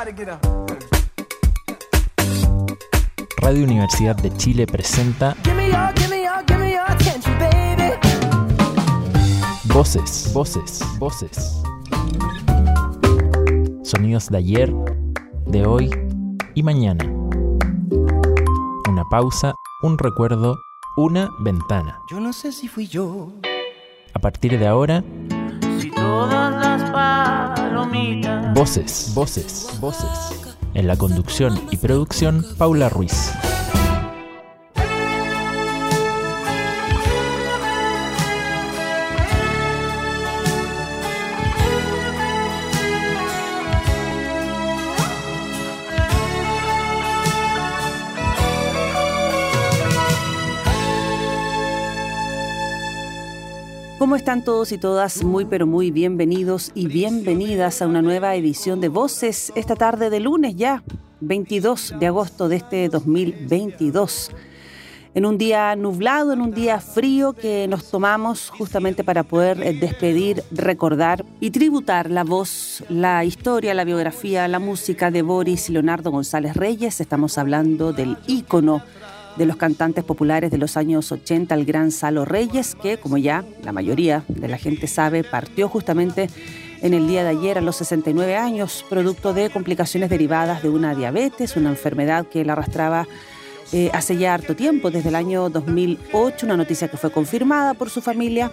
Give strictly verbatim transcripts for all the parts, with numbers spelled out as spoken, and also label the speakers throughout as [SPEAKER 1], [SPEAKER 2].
[SPEAKER 1] Radio Universidad de Chile presenta Voces, voces, voces. Sonidos de ayer, de hoy y mañana. Una pausa, un recuerdo, una ventana.
[SPEAKER 2] Yo no sé si fui yo.
[SPEAKER 1] A partir de ahora,
[SPEAKER 3] si todas las palomitas.
[SPEAKER 1] Voces, voces, voces. En la conducción y producción, Paula Ruiz.
[SPEAKER 4] ¿Cómo están todos y todas? Muy pero muy bienvenidos y bienvenidas a una nueva edición de Voces esta tarde de lunes ya, veintidós de agosto de este dos mil veintidós. En un día nublado, en un día frío que nos tomamos justamente para poder despedir, recordar y tributar la voz, la historia, la biografía, la música de Boris Leonardo González Reyes. Estamos hablando del ícono de los cantantes populares de los años ochenta, el gran Salo Reyes, que, como ya la mayoría de la gente sabe, partió justamente en el día de ayer a los sesenta y nueve años, producto de complicaciones derivadas de una diabetes, una enfermedad que él arrastraba eh, hace ya harto tiempo, desde el año dos mil ocho, una noticia que fue confirmada por su familia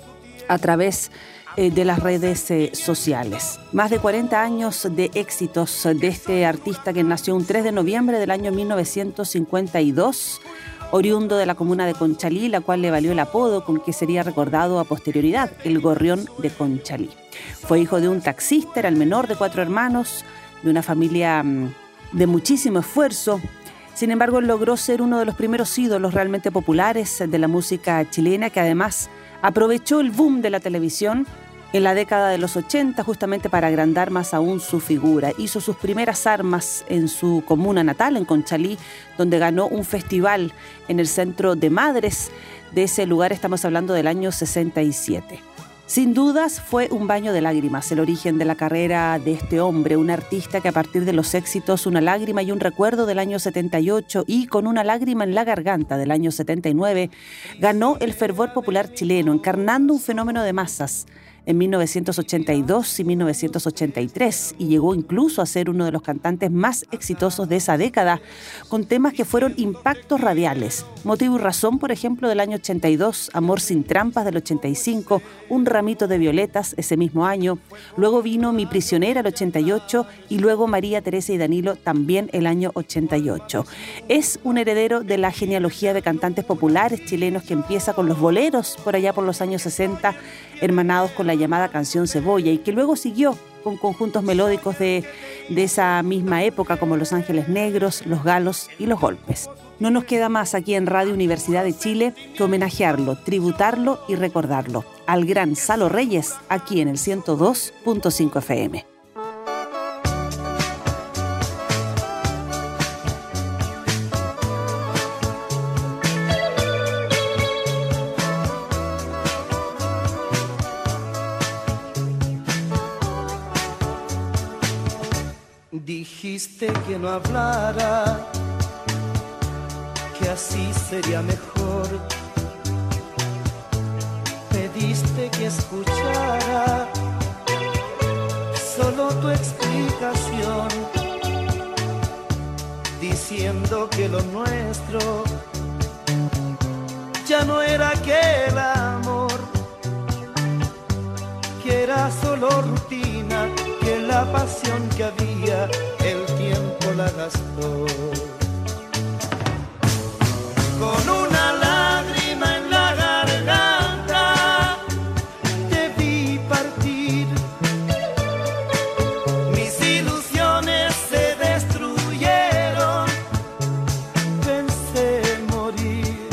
[SPEAKER 4] a través eh, de las redes eh, sociales. Más de cuarenta años de éxitos de este artista que nació un tres de noviembre del año mil novecientos cincuenta y dos, oriundo de la comuna de Conchalí, la cual le valió el apodo con que sería recordado a posterioridad, el Gorrión de Conchalí. Fue hijo de un taxista, era el menor de cuatro hermanos, de una familia mmm, de muchísimo esfuerzo. Sin embargo, logró ser uno de los primeros ídolos realmente populares de la música chilena, que además aprovechó el boom de la televisión en la década de los ochenta justamente para agrandar más aún su figura. Hizo sus primeras armas en su comuna natal, en Conchalí, donde ganó un festival en el Centro de Madres. De ese lugar estamos hablando del año sesenta y siete. Sin dudas fue un baño de lágrimas el origen de la carrera de este hombre, un artista que a partir de los éxitos Una lágrima y un recuerdo del año setenta y ocho y Con una lágrima en la garganta del año setenta y nueve, ganó el fervor popular chileno, encarnando un fenómeno de masas en mil novecientos ochenta y dos y mil novecientos ochenta y tres, y llegó incluso a ser uno de los cantantes más exitosos de esa década, con temas que fueron impactos radiales. Motivo y razón, por ejemplo, del año ochenta y dos, Amor sin trampas del ochenta y cinco, Un ramito de violetas ese mismo año, luego vino Mi prisionera el ochenta y ocho y luego María, Teresa y Danilo también el año ochenta y ocho. Es un heredero de la genealogía de cantantes populares chilenos que empieza con los boleros por allá por los años sesenta, hermanados con la llamada canción Cebolla, y que luego siguió con conjuntos melódicos de, de esa misma época como Los Ángeles Negros, Los Galos y Los Golpes. No nos queda más aquí en Radio Universidad de Chile que homenajearlo, tributarlo y recordarlo al gran Salo Reyes aquí en el ciento dos punto cinco F M.
[SPEAKER 2] Dijiste que no hablara, que así sería mejor. Pediste que escuchara solo tu explicación, diciendo que lo nuestro ya no era aquel amor, que era solo rutina, que la pasión que había el tiempo la gastó. Con una lágrima en la garganta te vi partir, mis ilusiones se destruyeron, pensé morir.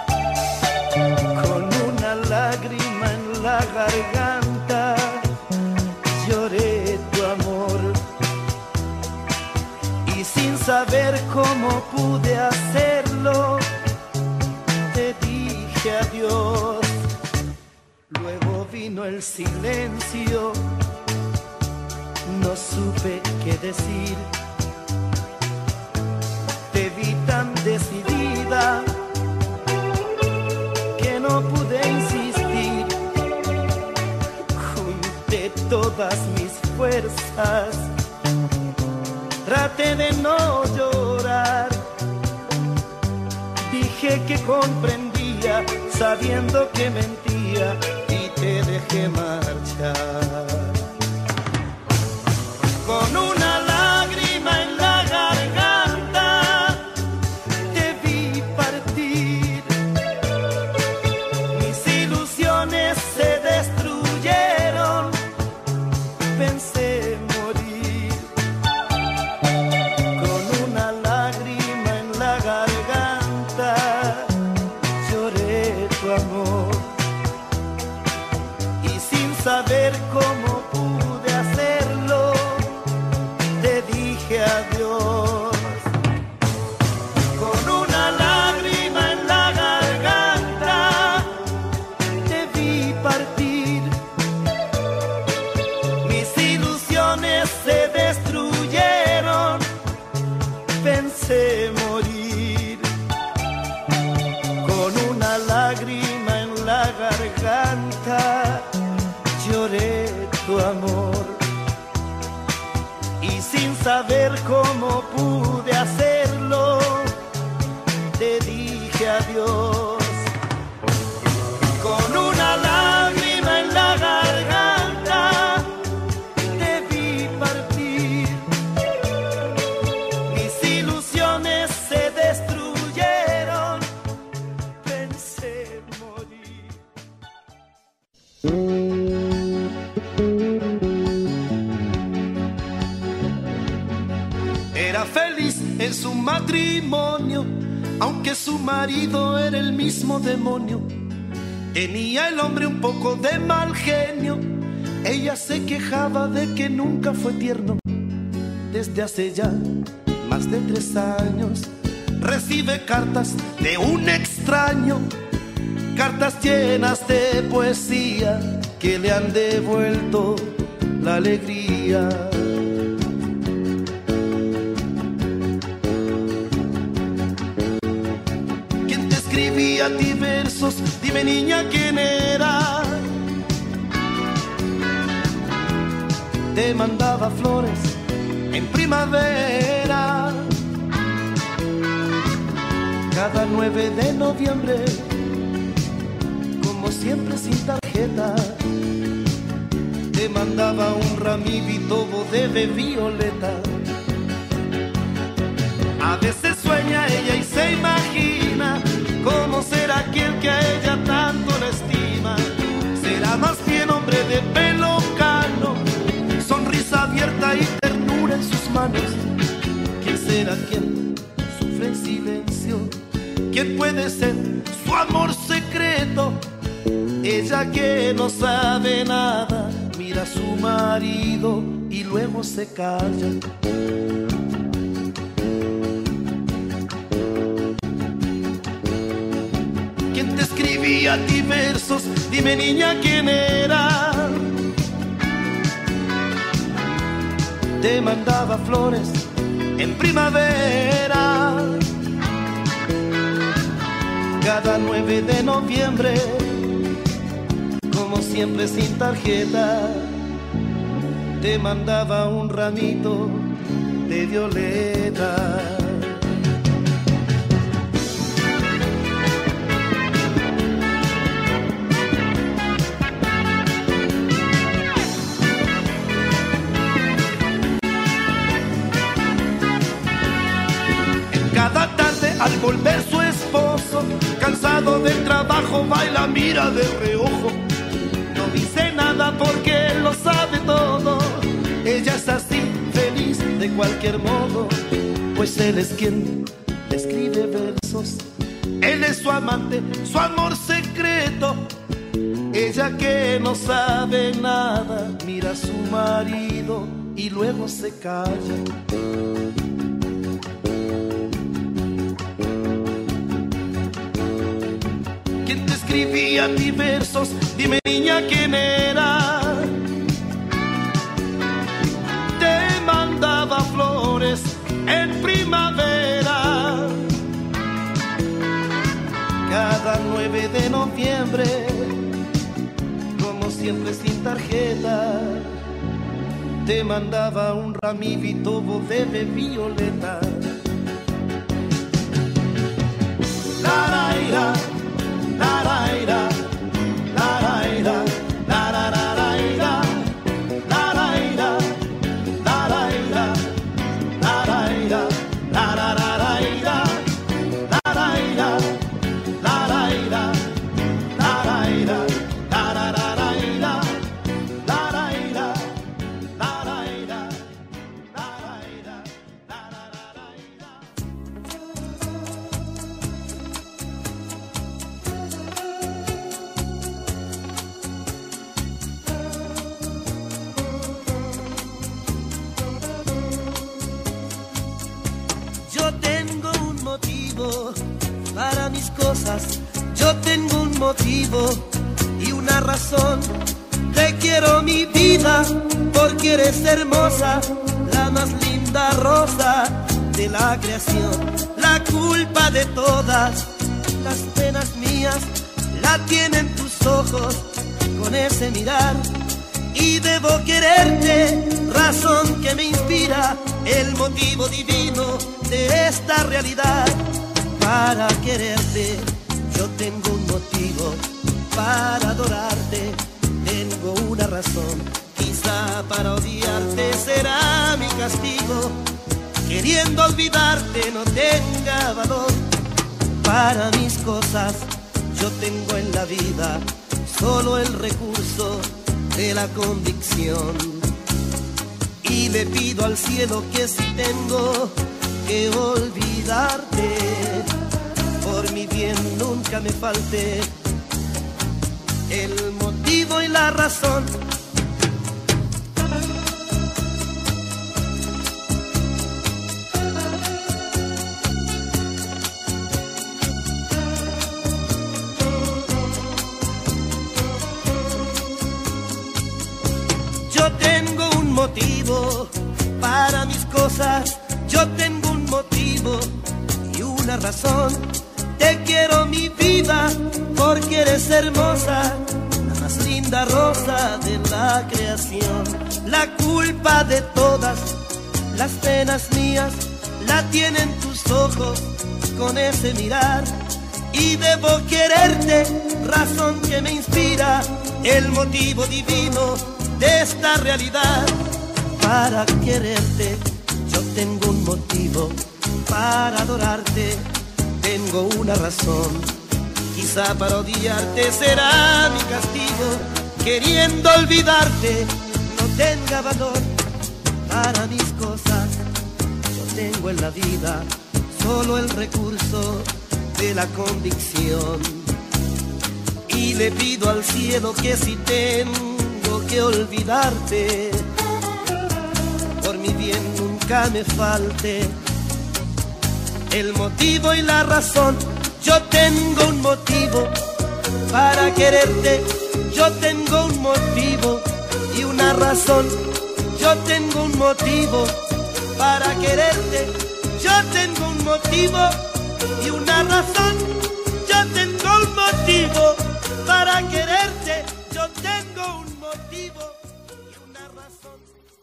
[SPEAKER 2] Con una lágrima en la garganta lloré tu amor, y sin saber cómo pude hacerlo, te dije adiós. Luego vino el silencio, no no supe qué decir. Te vi tan decidida que no pude insistir. Junté todas mis fuerzas, traté de no llorar. Dije que comprendía, sabiendo que mentía, y te dejé marchar. Con una lágrima en la garganta te vi partir. Mis ilusiones se destruyeron, pensé morir. Con una lágrima en la garganta lloré tu amor, y sin saber cómo pude hacerlo, te dije adiós. Con una lágrima en la garganta te vi partir. Mis ilusiones se destruyeron, pensé morir. Con una lágrima en la garganta lloré tu amor, y sin saber cómo pude hacerlo, te dije adiós. Con una lágrima en la garganta te vi partir. Mis ilusiones se destruyeron, pensé morir. Era feliz en su matrimonio, aunque su marido era el mismo demonio. Tenía el hombre un poco de mal genio, ella se quejaba de que nunca fue tierno. Desde hace ya más de tres años recibe cartas de un extraño, cartas llenas de poesía que le han devuelto la alegría. Escribía a ti versos, dime niña quién era. Te mandaba flores en primavera. Cada nueve de noviembre, como siempre sin tarjeta, te mandaba un ramito de violeta. A veces sueña ella y se imagina cómo será aquel que a ella tanto la estima. Será más bien hombre de pelo cano, sonrisa abierta y ternura en sus manos. ¿Quién será quien sufre en silencio? ¿Quién puede ser su amor secreto? Ella que no sabe nada, mira a su marido y luego se calla. Escribía a ti versos, dime niña quién era. Te mandaba flores en primavera. Cada nueve de noviembre, como siempre sin tarjeta, te mandaba un ramito de violeta. Cada tarde al volver su esposo, cansado del trabajo, va y la mira de reojo. No dice nada porque él lo sabe todo. Ella es así, feliz de cualquier modo, pues él es quien le escribe versos. Él es su amante, su amor secreto. Ella que no sabe nada, mira a su marido y luego se calla. Escribía a ti versos, dime niña quién era. Te siempre sin tarjeta. Te mandaba un ramito de violeta. La la ira, la la ira, la la ira, la la la la ira, la la ira, la la ira, la la ira, la la la la ira, la la ira, la la ira, la la ira, la la la la ira, la la ira, la la ira, la la ira, la la la la ira. Yo tengo un motivo para mis cosas, yo tengo un motivo y una razón. Te quiero mi vida porque eres hermosa, la más linda rosa de la creación. La culpa de todas las penas mías la tienen tus ojos con ese mirar. Y debo quererte, razón que me inspira, el motivo divino de esta realidad. Para quererte, yo tengo un motivo, para adorarte, tengo una razón. Quizá para odiarte será mi castigo, queriendo olvidarte no tenga valor. Para mis cosas, yo tengo en la vida solo el recurso de la convicción. Y le pido al cielo que si tengo que olvidarte, por mi bien nunca me falte el motivo y la razón. Yo tengo un motivo para mis cosas, yo tengo un motivo y una razón. Te quiero mi vida porque eres hermosa, la más linda rosa de la creación. La culpa de todas las penas mías la tienen tus ojos con ese mirar. Y debo quererte, razón que me inspira, el motivo divino de esta realidad. Para quererte, yo tengo un motivo, para adorarte, tengo una razón. Quizá para odiarte será mi castigo, queriendo olvidarte no tenga valor. Para mis cosas, yo tengo en la vida solo el recurso de la convicción. Y le pido al cielo que si tengo que olvidarte, por mi bien nunca me falte el motivo y la razón. Yo tengo un motivo para quererte, yo tengo un motivo y una razón. Yo tengo un motivo para quererte, yo tengo un motivo y una razón. Yo tengo un motivo para quererte, yo tengo un motivo y una razón.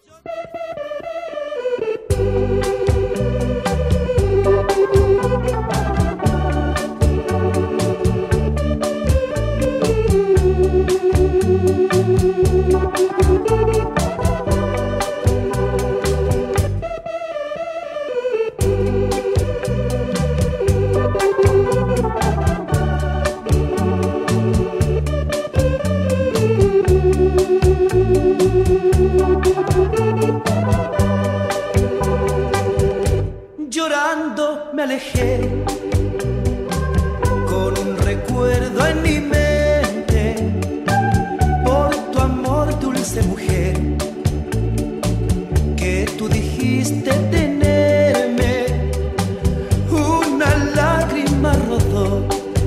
[SPEAKER 2] Llorando me alejé con un recuerdo en mi mente por tu amor, dulce mujer, que tú dijiste tenerme. Una lágrima rodó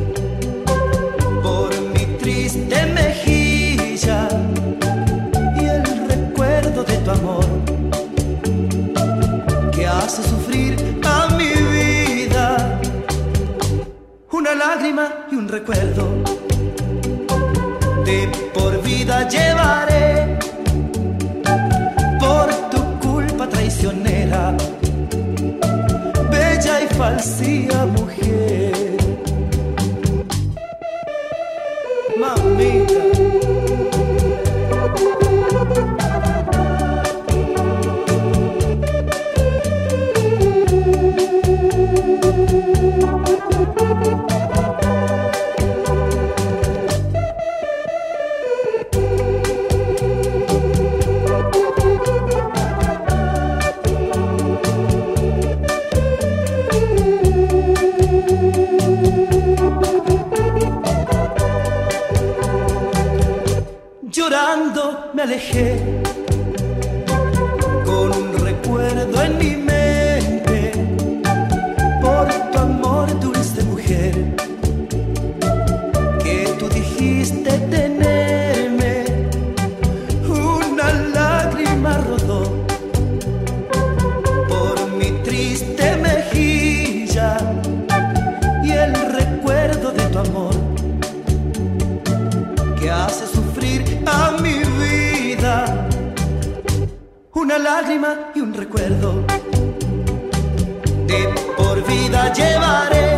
[SPEAKER 2] por mi triste mejilla y el recuerdo de tu amor que hace sufrir a mi vida. Una lágrima y un recuerdo de por vida vida llevaré por tu culpa traicionera, bella y falsía mujer. Mamita. Llorando me alejé con un recuerdo en mi mente por tu amor, dulce mujer, que tú dijiste tenerme. Una lágrima rodó por mi triste mejilla y el recuerdo de tu amor que hace sufrir a mi vida. Una lágrima y un recuerdo de por vida llevaré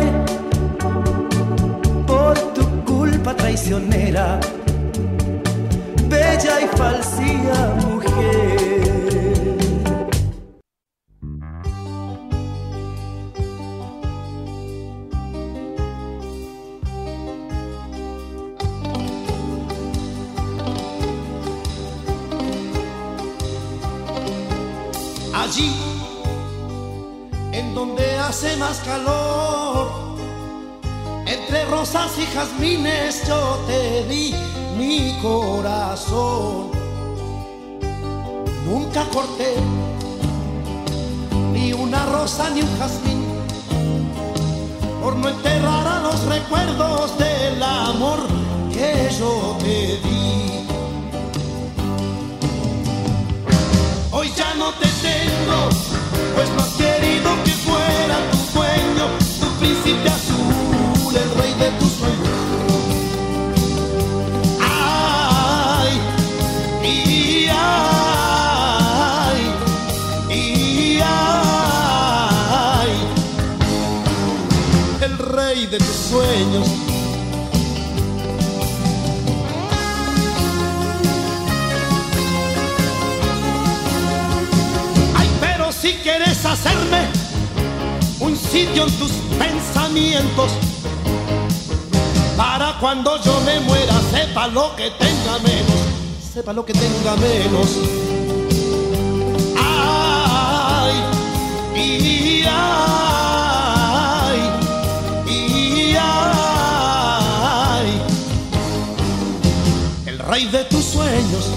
[SPEAKER 2] por tu culpa traicionera, bella y falsía mujer. Allí, en donde hace más calor, entre rosas y jazmines yo te di mi corazón. Nunca corté ni una rosa ni un jazmín por no enterrar a los recuerdos del amor que yo te di. Hoy ya no te tengo, pues no has querido que fuera tu dueño, tu príncipe azul, el rey de tus sueños. Ay, y ay, y ay, el rey de tus sueños. Si quieres hacerme un sitio en tus pensamientos, para cuando yo me muera sepa lo que tenga menos, sepa lo que tenga menos. Ay, y ay, y ay, el rey de tus sueños,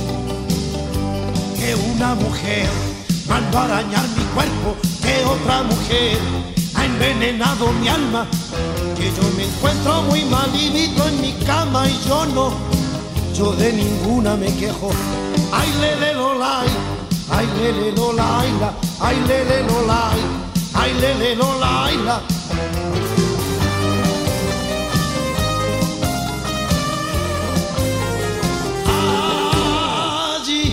[SPEAKER 2] que una mujer mandó a arañar mi cuerpo, que otra mujer ha envenenado mi alma, que yo me encuentro muy malito en mi cama y yo no, yo de ninguna me quejo. Ay, lele, lolay, ay, lele, lolayla, ay, lele, lolay, ay, lele, lolayla. Allí,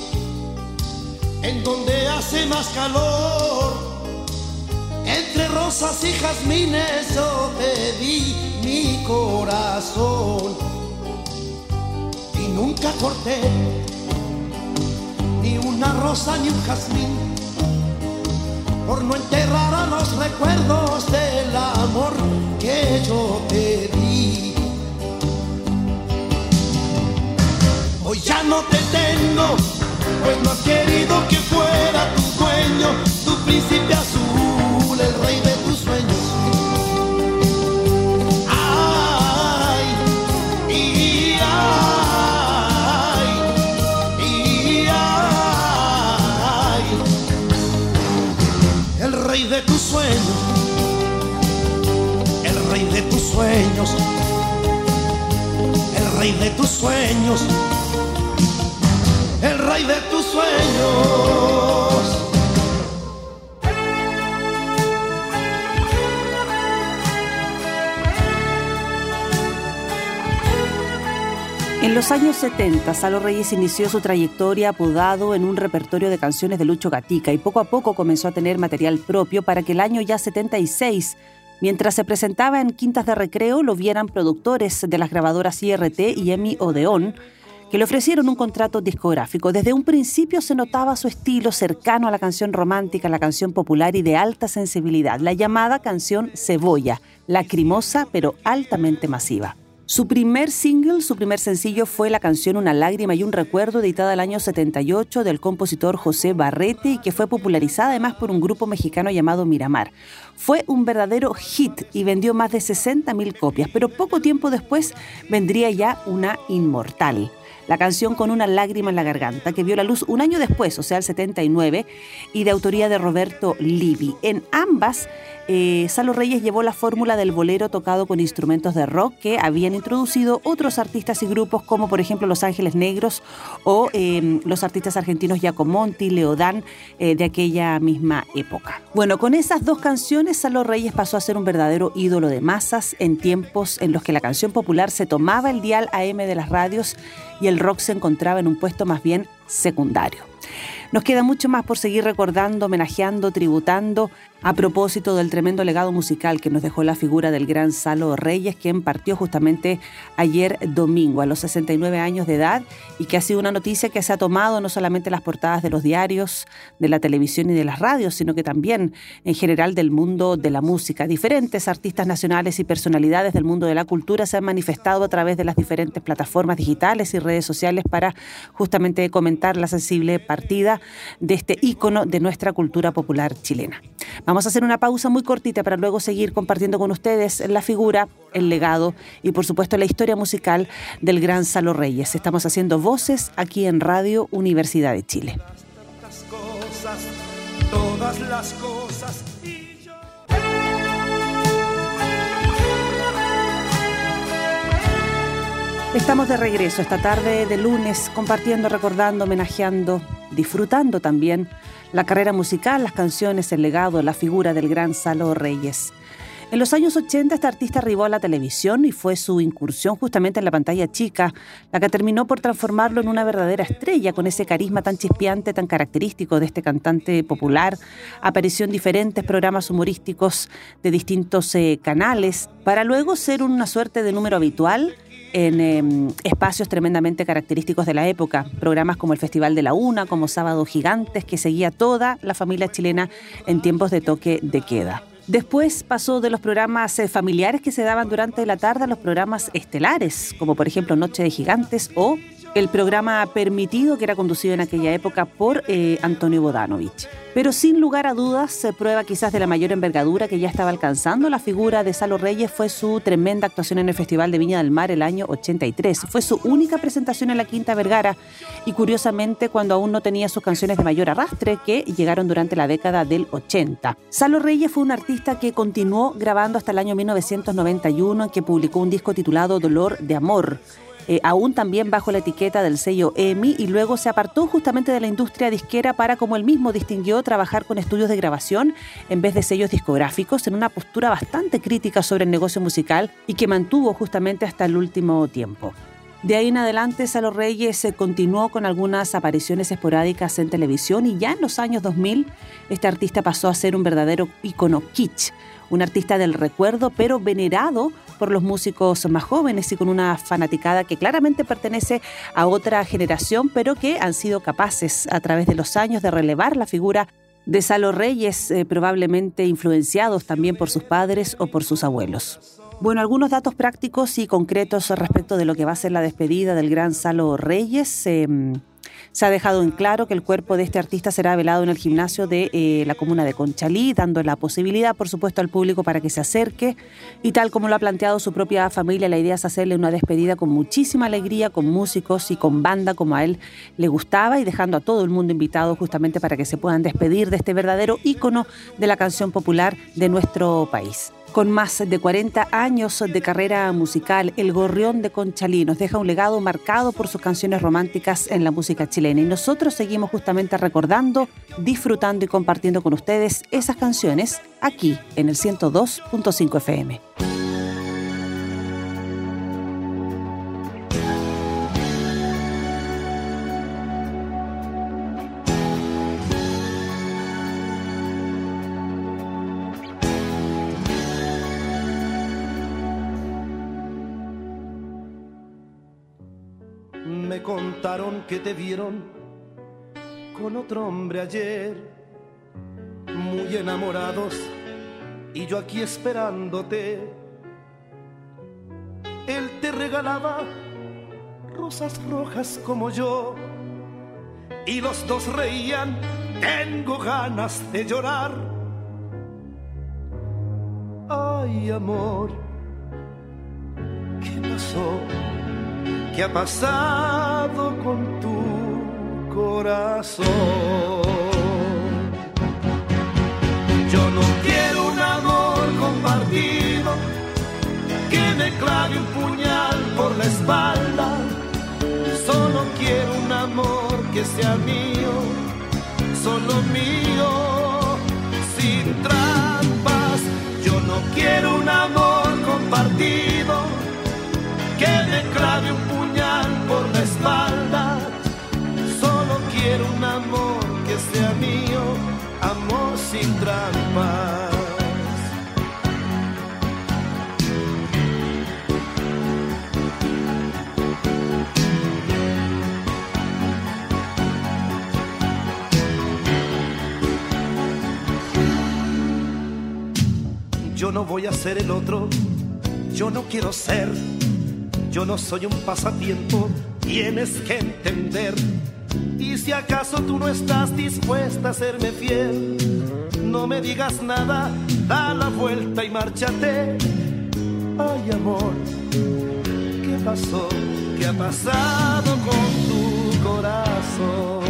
[SPEAKER 2] en donde hace más calor, entre rosas y jazmines yo te di mi corazón. Y nunca corté ni una rosa ni un jazmín por no enterrar a los recuerdos del amor que yo te di. Hoy ya no te tengo, pues no has querido que fuera tu dueño, tu príncipe azul, el rey de tus sueños. Ay, y ay, y ay, el rey de tus sueños, el rey de tus sueños, el rey de tus sueños, el rey de tus sueños.
[SPEAKER 4] En los años setenta, Salo Reyes inició su trayectoria apodado en un repertorio de canciones de Lucho Gatica y poco a poco comenzó a tener material propio para que el año ya setenta y seis, mientras se presentaba en Quintas de Recreo, lo vieran productores de las grabadoras I R T y EMI Odeón, que le ofrecieron un contrato discográfico. Desde un principio se notaba su estilo cercano a la canción romántica, la canción popular y de alta sensibilidad, la llamada canción Cebolla, lacrimosa pero altamente masiva. Su primer single, su primer sencillo fue la canción Una lágrima y un recuerdo, editada el año setenta y ocho del compositor José Barrete y que fue popularizada además por un grupo mexicano llamado Miramar. Fue un verdadero hit y vendió más de sesenta mil copias, pero poco tiempo después vendría ya una inmortal. La canción Con una lágrima en la garganta, que vio la luz un año después, o sea, el setenta y nueve, y de autoría de Roberto Livi. En ambas, eh, Salo Reyes llevó la fórmula del bolero tocado con instrumentos de rock que habían introducido otros artistas y grupos como, por ejemplo, Los Ángeles Negros o eh, los artistas argentinos Giacomo Monti, Leodán, eh, de aquella misma época. Bueno, con esas dos canciones, Salo Reyes pasó a ser un verdadero ídolo de masas en tiempos en los que la canción popular se tomaba el dial A M de las radios y el rock se encontraba en un puesto más bien secundario. Nos queda mucho más por seguir recordando, homenajeando, tributando, a propósito del tremendo legado musical que nos dejó la figura del gran Salo Reyes, quien partió justamente ayer domingo a los sesenta y nueve años de edad y que ha sido una noticia que se ha tomado no solamente las portadas de los diarios, de la televisión y de las radios, sino que también en general del mundo de la música. Diferentes artistas nacionales y personalidades del mundo de la cultura se han manifestado a través de las diferentes plataformas digitales y redes sociales para justamente comentar la sensible partida de este ícono de nuestra cultura popular chilena. Vamos a hacer una pausa muy cortita para luego seguir compartiendo con ustedes la figura, el legado y por supuesto la historia musical del gran Salo Reyes. Estamos haciendo Voces aquí en Radio Universidad de Chile.
[SPEAKER 2] Tantas cosas, todas las cosas y yo...
[SPEAKER 4] Estamos de regreso esta tarde de lunes compartiendo, recordando, homenajeando, disfrutando también la carrera musical, las canciones, el legado, la figura del gran Salo Reyes. En los años ochenta este artista arribó a la televisión y fue su incursión justamente en la pantalla chica la que terminó por transformarlo en una verdadera estrella con ese carisma tan chispeante, tan característico de este cantante popular. Apareció en diferentes programas humorísticos de distintos eh, canales para luego ser una suerte de número habitual en eh, espacios tremendamente característicos de la época, programas como el Festival de la Una, como Sábados Gigantes, que seguía toda la familia chilena en tiempos de toque de queda. Después pasó de los programas eh, familiares que se daban durante la tarde a los programas estelares, como por ejemplo Noche de Gigantes o el programa Permitido, que era conducido en aquella época por eh, Antonio Bodanovich. Pero sin lugar a dudas, se prueba quizás de la mayor envergadura que ya estaba alcanzando la figura de Salo Reyes fue su tremenda actuación en el Festival de Viña del Mar el año ochenta y tres. Fue su única presentación en la Quinta Vergara y curiosamente cuando aún no tenía sus canciones de mayor arrastre que llegaron durante la década del ochenta. Salo Reyes fue un artista que continuó grabando hasta el año mil novecientos noventa y uno, en que publicó un disco titulado Dolor de Amor, Eh, aún también bajo la etiqueta del sello EMI, y luego se apartó justamente de la industria disquera para, como él mismo distinguió, trabajar con estudios de grabación en vez de sellos discográficos, en una postura bastante crítica sobre el negocio musical y que mantuvo justamente hasta el último tiempo. De ahí en adelante, Salo Reyes se continuó con algunas apariciones esporádicas en televisión y ya en los años dos mil este artista pasó a ser un verdadero ícono kitsch, un artista del recuerdo, pero venerado por los músicos más jóvenes y con una fanaticada que claramente pertenece a otra generación, pero que han sido capaces a través de los años de relevar la figura de Salo Reyes, eh, probablemente influenciados también por sus padres o por sus abuelos. Bueno, algunos datos prácticos y concretos respecto de lo que va a ser la despedida del gran Salo Reyes. Eh, Se ha dejado en claro que el cuerpo de este artista será velado en el gimnasio de eh, la comuna de Conchalí, dando la posibilidad, por supuesto, al público para que se acerque. Y tal como lo ha planteado su propia familia, la idea es hacerle una despedida con muchísima alegría, con músicos y con banda como a él le gustaba, y dejando a todo el mundo invitado justamente para que se puedan despedir de este verdadero ícono de la canción popular de nuestro país. Con más de cuarenta años de carrera musical, el Gorrión de Conchalí nos deja un legado marcado por sus canciones románticas en la música chilena. Y nosotros seguimos justamente recordando, disfrutando y compartiendo con ustedes esas canciones aquí en el ciento dos punto cinco F M.
[SPEAKER 2] Me contaron que te vieron con otro hombre ayer, muy enamorados, y yo aquí esperándote. Él te regalaba rosas rojas como yo, y los dos reían, tengo ganas de llorar. Ay, amor, ¿qué pasó? ¿Qué ha pasado con tu corazón? Yo no quiero un amor compartido, que me clave un puñal por la espalda. Solo quiero un amor que sea mío, solo mío, sin trampas. Yo no quiero un amor compartido, que me clave un puñal por la espalda. Solo quiero un amor que sea mío, amor sin trampas. Yo no voy a ser el otro, yo no quiero ser. Yo no soy un pasatiempo, tienes que entender. Y si acaso tú no estás dispuesta a serme fiel, no me digas nada, da la vuelta y márchate. Ay, amor, ¿qué pasó? ¿Qué ha pasado con tu corazón?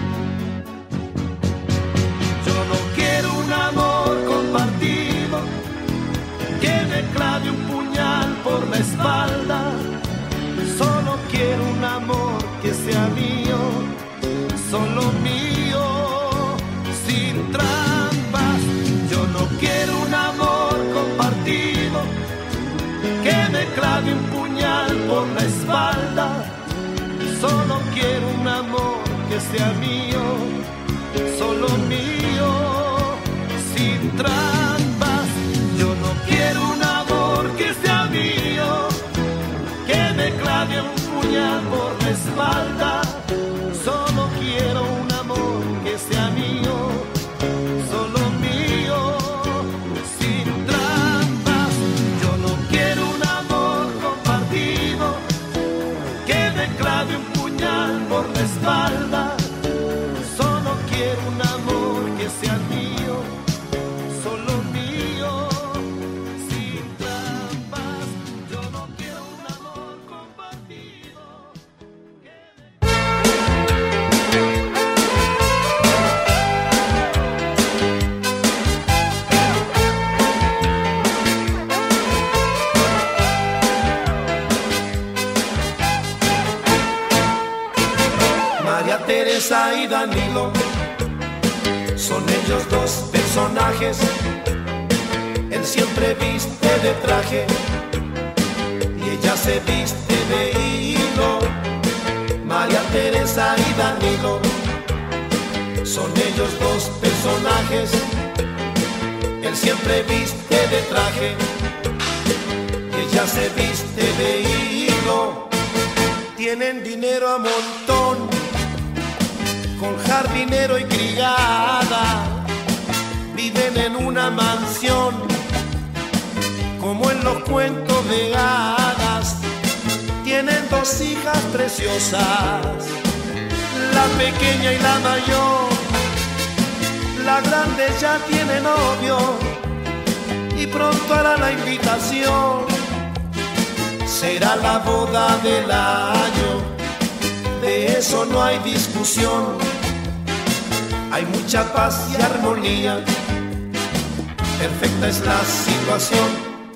[SPEAKER 2] Yo no quiero un amor compartido, que me clave un puñal por la espalda. Solo quiero un amor que sea mío, solo mío, sin trampas. Yo no quiero un amor compartido, que me clave un puñal por la espalda. Solo quiero un amor que sea mío, solo mío, sin trampas. Yo no quiero un amor que sea mío, que me clave un puñal por la espalda. Solo quiero un amor que sea mío, solo mío, sin trampas. Yo no quiero un amor compartido, que me clave un puñal por la espalda. Solo quiero un amor que sea mío, solo mío, sin trampas. Yo no quiero un amor compartido. María Teresa y Danilo, son ellos dos personajes. Él siempre viste de traje y ella se viste de hilo. María Teresa y Danilo, son ellos dos personajes. Él siempre viste de traje y ella se viste de hilo. Tienen dinero a montón, con jardinero y criada. Viven en una mansión, como en los cuentos de hadas. Tienen dos hijas preciosas, la pequeña y la mayor. La grande ya tiene novio y pronto hará la invitación. Será la boda del año, de eso no hay discusión. Hay mucha paz y armonía, perfecta es la situación.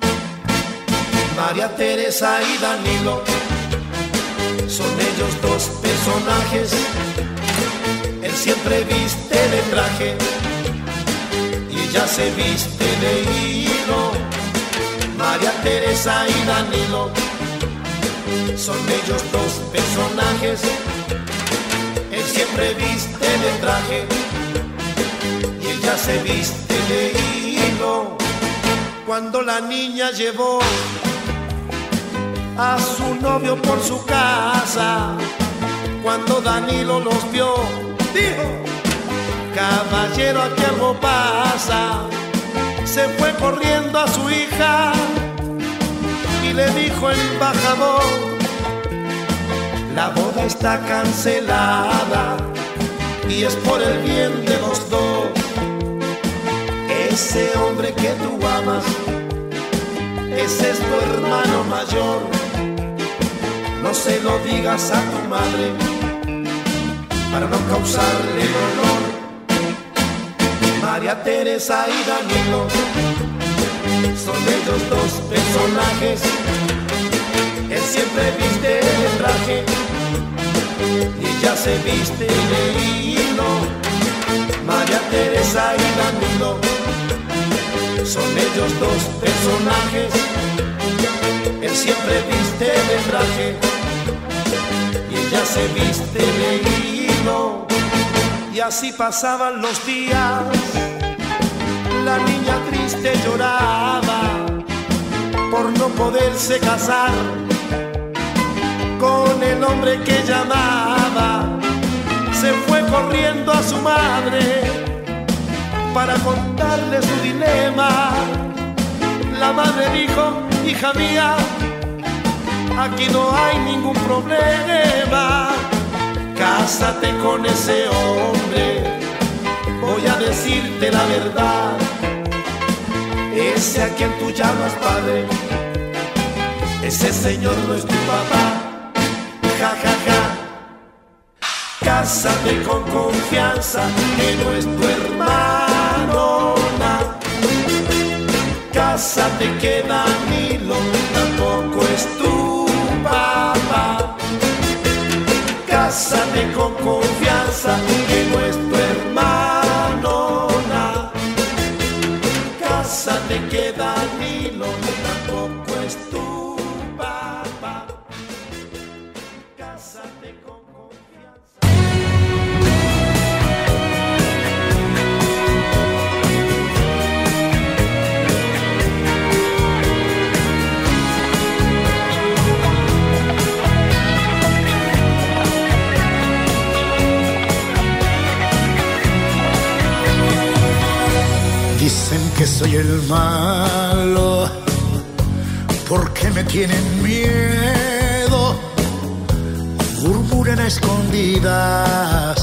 [SPEAKER 2] María Teresa y Danilo, son ellos dos personajes. Él siempre viste de traje y ella se viste de hilo. María Teresa y Danilo, son ellos dos personajes. Él siempre viste de traje y ella se viste de hilo. Cuando la niña llevó a su novio por su casa, Cuando Danilo los vio, dijo: caballero, aquí algo pasa. Se fue corriendo a su hija y le dijo el embajador: la boda está cancelada y es por el bien de los dos. Ese hombre que tú amas, ese es tu hermano mayor. No se lo digas a tu madre para no causarle dolor. María Teresa y Danilo son ellos dos personajes. Él siempre viste de traje y ella se viste de hilo. María Teresa y Danilo son ellos dos personajes. Él siempre viste de traje y ella se viste de hilo. Y así pasaban los días. La niña triste lloraba por no poderse casar con el hombre que llamaba. Se fue corriendo a su madre para contarle su dilema. La madre dijo: hija mía, aquí no hay ningún problema. Cásate con ese hombre, voy a decirte la verdad. Ese a quien tú llamas padre, ese señor no es tu papá. Ja, ja, ja. Cásate con confianza, que no es tu hermano. Nah. Cásate que Danilo tampoco es tu papá. Cásate con confianza, que no es tu hermano. Nah. Cásate que Danilo tampoco es tu papá. Cásate con confianza.
[SPEAKER 5] Dicen que soy el malo, porque me tienen miedo. Murmuran a escondidas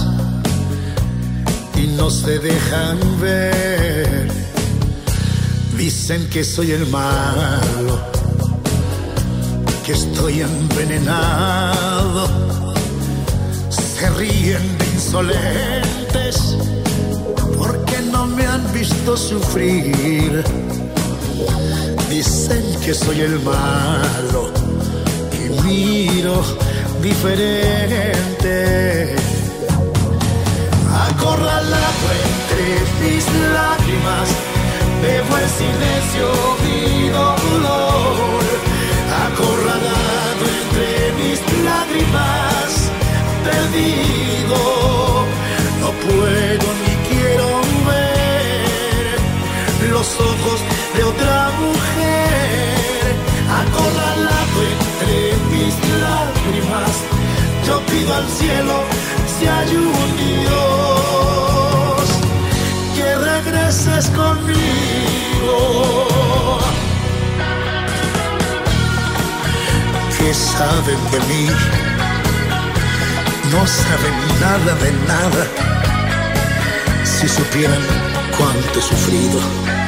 [SPEAKER 5] y no se dejan ver. Dicen que soy el malo, que estoy envenenado. Se ríen de insolentes porque no me han visto sufrir. Dicen que soy el malo y miro diferente. Acorralado entre mis lágrimas, bebo el silencio mi dolor. Acorralado entre mis lágrimas, perdido, no puedo ni quiero ver los ojos de otra mujer. Acorralado entre mis lágrimas, yo pido al cielo si hay un Dios que regreses conmigo. ¿Qué saben de mí? No saben nada de nada. Si supieran cuánto he sufrido.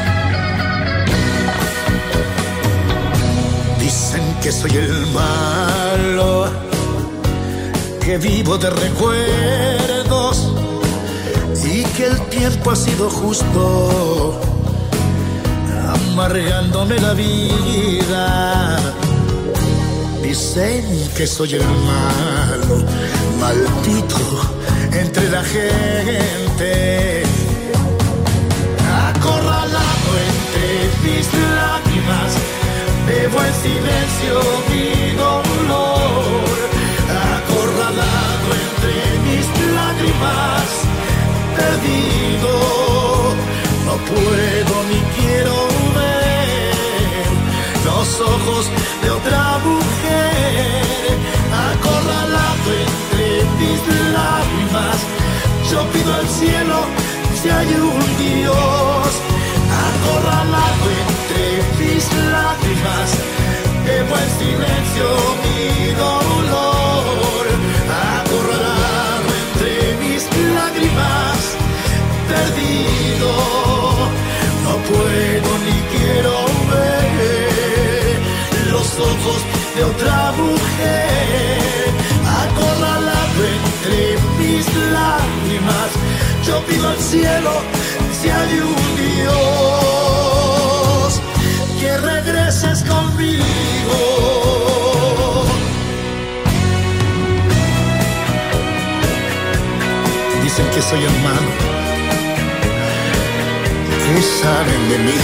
[SPEAKER 5] Dicen que soy el malo, que vivo de recuerdos y que el tiempo ha sido justo, amargándome la vida. Dicen que soy el malo, maldito entre la gente. Acorralado entre mis lágrimas, bebo en silencio mi dolor. Acorralado entre mis lágrimas, perdido, no puedo ni quiero ver los ojos de otra mujer. Acorralado entre mis
[SPEAKER 2] pido al cielo si hay un Dios. Acorralado entre mis lágrimas, quemo en silencio mi dolor. Acorralado entre mis lágrimas, perdido, no puedo ni quiero ver los ojos de otra mujer. Acorralado entre mis lágrimas, yo pido al cielo si hay un Dios, que regreses conmigo. Dicen que soy hermano, ¿qué saben de mí?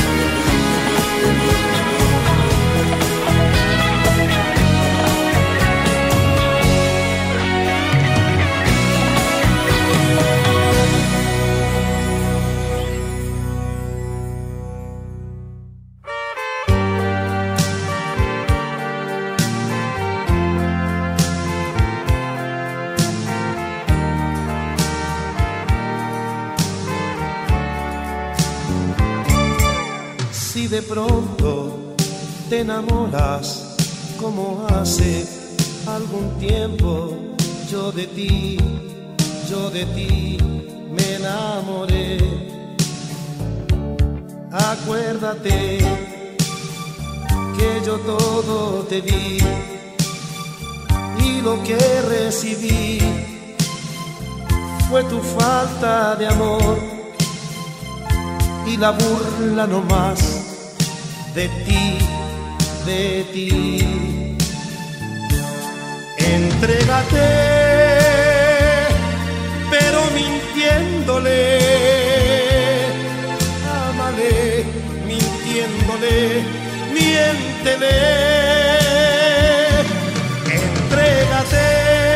[SPEAKER 2] Si de pronto te enamoras como hace algún tiempo, yo de ti, yo de ti me enamoré. Acuérdate que yo todo te di y lo que recibí fue tu falta de amor y la burla no más de ti, de ti. Entrégate, pero mintiéndole. Ámale, mintiéndole, miéntele. Entrégate,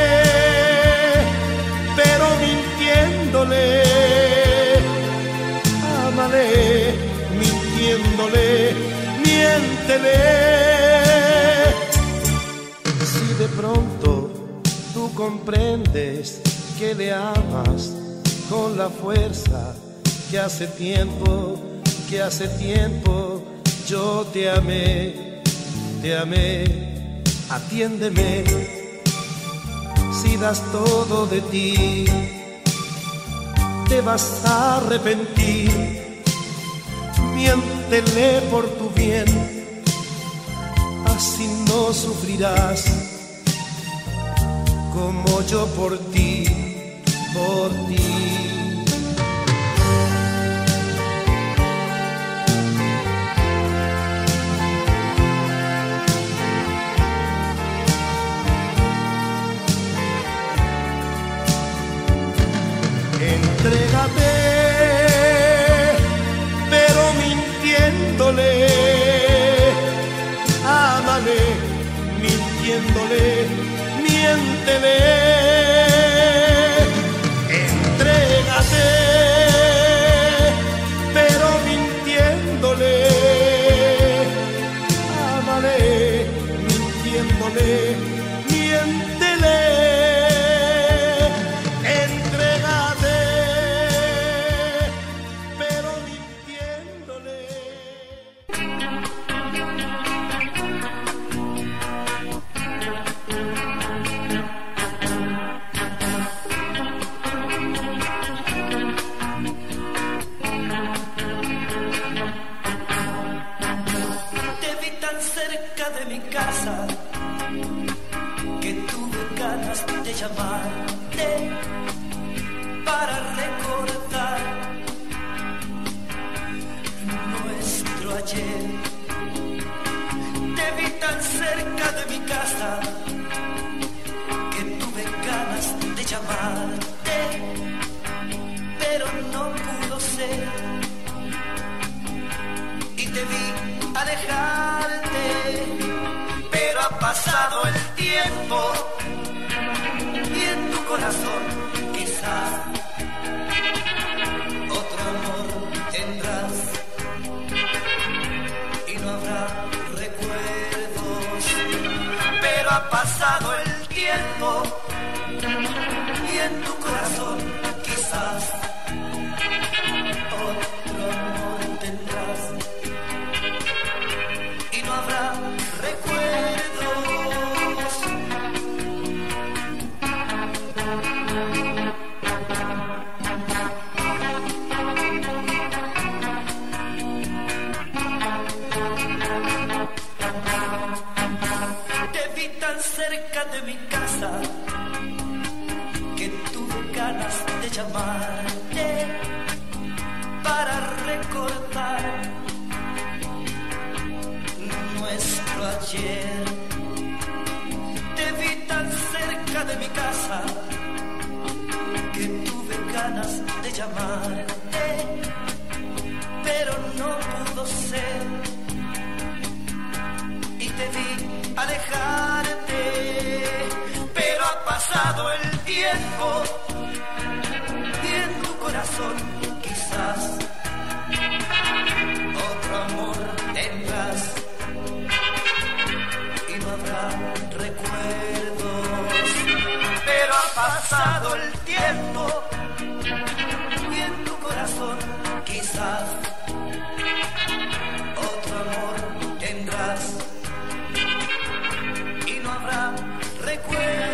[SPEAKER 2] pero mintiéndole. Ámale, mintiéndole, miéntele. Si de pronto tú comprendes que le amas con la fuerza que hace tiempo, que hace tiempo yo te amé, te amé, atiéndeme. Si das todo de ti, te vas a arrepentir. Miéntele por tu bien, así no sufrirás como yo por ti, por ti. Entrégate, pero mintiéndole. Ámale, mintiéndole, miéntele. Entrégate, pero mintiéndole. Ámale, mintiéndole, miéntele.
[SPEAKER 6] Que tuve ganas de llamarte para recordar nuestro ayer. Te vi tan cerca de mi casa que tuve ganas de llamarte, pero no pudo ser. Y te vi alejarte, pero ha pasado el tiempo y en tu corazón quizás otro amor tendrás y no habrá recuerdos, pero ha pasado el tiempo y en tu corazón quizás para recordar nuestro ayer. Te vi tan cerca de mi casa que tuve ganas de llamarte, pero no pudo ser. Y te vi alejarte, pero ha pasado el tiempo y en tu corazón quizás otro amor tendrás y no habrá recuerdos. Pero ha pasado el tiempo y en tu corazón quizás otro amor tendrás y no habrá recuerdos.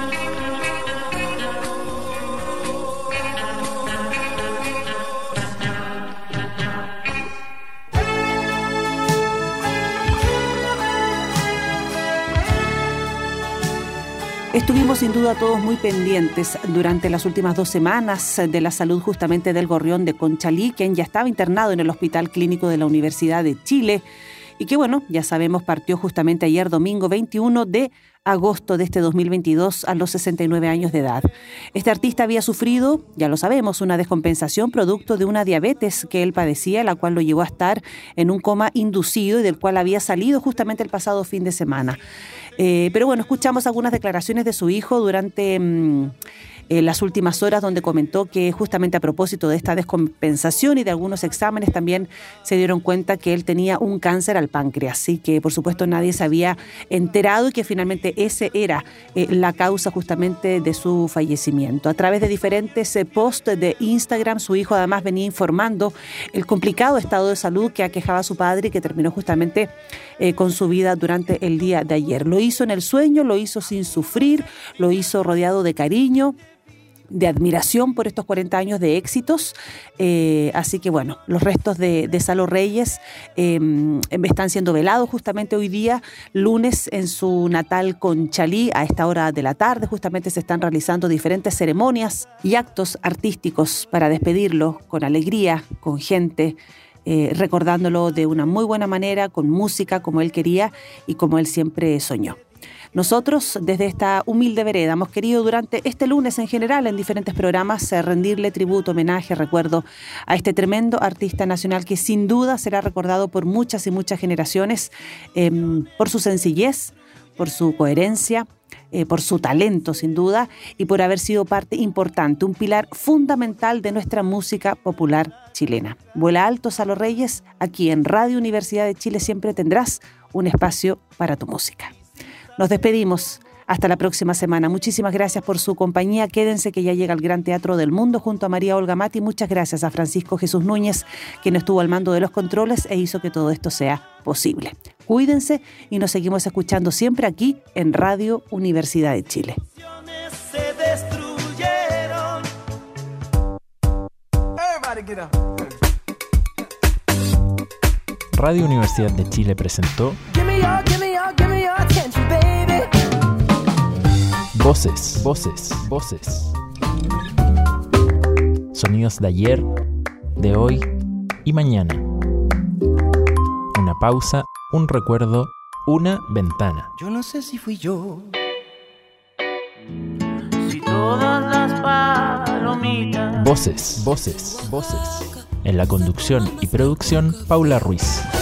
[SPEAKER 4] Estuvimos sin duda todos muy pendientes durante las últimas dos semanas de la salud justamente del gorrión de Conchalí, quien ya estaba internado en el Hospital Clínico de la Universidad de Chile y que, bueno, ya sabemos, partió justamente ayer domingo veintiuno de agosto de este dos mil veintidós a los sesenta y nueve años de edad. Este artista había sufrido, ya lo sabemos, una descompensación producto de una diabetes que él padecía, la cual lo llevó a estar en un coma inducido y del cual había salido justamente el pasado fin de semana. Eh, pero bueno, escuchamos algunas declaraciones de su hijo durante mmm, eh, las últimas horas, donde comentó que justamente a propósito de esta descompensación y de algunos exámenes también se dieron cuenta que él tenía un cáncer al páncreas y que por supuesto nadie se había enterado y que finalmente ese era eh, la causa justamente de su fallecimiento. A través de diferentes eh, posts de Instagram, su hijo además venía informando el complicado estado de salud que aquejaba a su padre y que terminó justamente eh, con su vida durante el día de ayer. Lo hizo en el sueño, lo hizo sin sufrir, lo hizo rodeado de cariño, de admiración por estos cuarenta años de éxitos. Eh, así que bueno, los restos de, de Salo Reyes eh, están siendo velados justamente hoy día, lunes, en su natal Conchalí. A esta hora de la tarde justamente se están realizando diferentes ceremonias y actos artísticos para despedirlo con alegría, con gente, eh, recordándolo de una muy buena manera, con música como él quería y como él siempre soñó. Nosotros, desde esta humilde vereda, hemos querido durante este lunes en general, en diferentes programas, rendirle tributo, homenaje, recuerdo a este tremendo artista nacional que sin duda será recordado por muchas y muchas generaciones, eh, por su sencillez, por su coherencia, eh, por su talento sin duda y por haber sido parte importante, un pilar fundamental de nuestra música popular chilena. Vuela alto, Salo Reyes, aquí en Radio Universidad de Chile siempre tendrás un espacio para tu música. Nos despedimos. Hasta la próxima semana. Muchísimas gracias por su compañía. Quédense que ya llega el Gran Teatro del Mundo junto a María Olga Mati. Muchas gracias a Francisco Jesús Núñez, quien estuvo al mando de los controles e hizo que todo esto sea posible. Cuídense y nos seguimos escuchando siempre aquí en Radio Universidad de Chile.
[SPEAKER 2] Se destruyeron. Everybody get up.
[SPEAKER 1] Radio Universidad de Chile presentó
[SPEAKER 7] Give me your, give me your, give me your attention, baby.
[SPEAKER 1] Voces, voces, voces. Sonidos de ayer, de hoy y mañana. Una pausa, un recuerdo, una ventana.
[SPEAKER 2] Yo no sé si fui yo.
[SPEAKER 3] Si todas las palomitas.
[SPEAKER 1] Voces, voces, voces. En la conducción y producción, Paula Ruiz.